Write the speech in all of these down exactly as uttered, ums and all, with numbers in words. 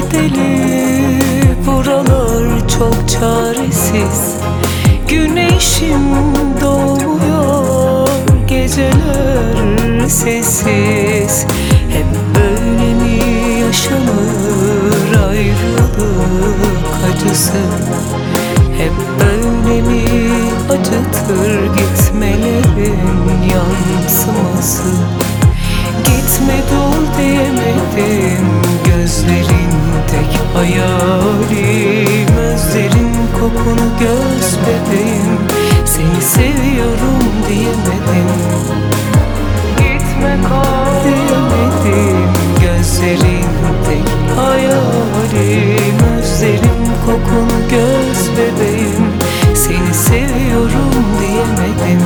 gideli buralar çok çaresiz. Güneşim doğuyor, geceler sessiz. Hep böyle mi yaşanır ayrılık acısı? Hep böyle mi acıtır gitmelerin yansıması? Gitme dur diyemedim, gözlerin tek hayalim. Özlerin kokunu göz bebeğim, seni seviyorum diyemedim. Gitme kal diyemedim, gözlerin tek hayalim. Özlerin kokunu göz bebeğim, seni seviyorum diyemedim.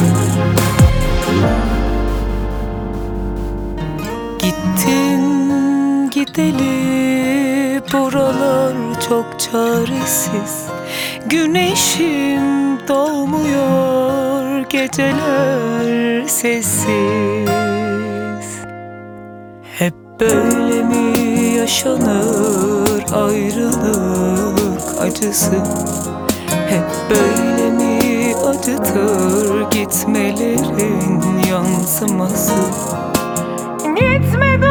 Gittin gideli buralar çok çaresiz. Güneşim doğmuyor, geceler sessiz. Hep böyle mi yaşanır ayrılık acısı? Hep böyle mi acıtır gitmelerin yansıması? Gitme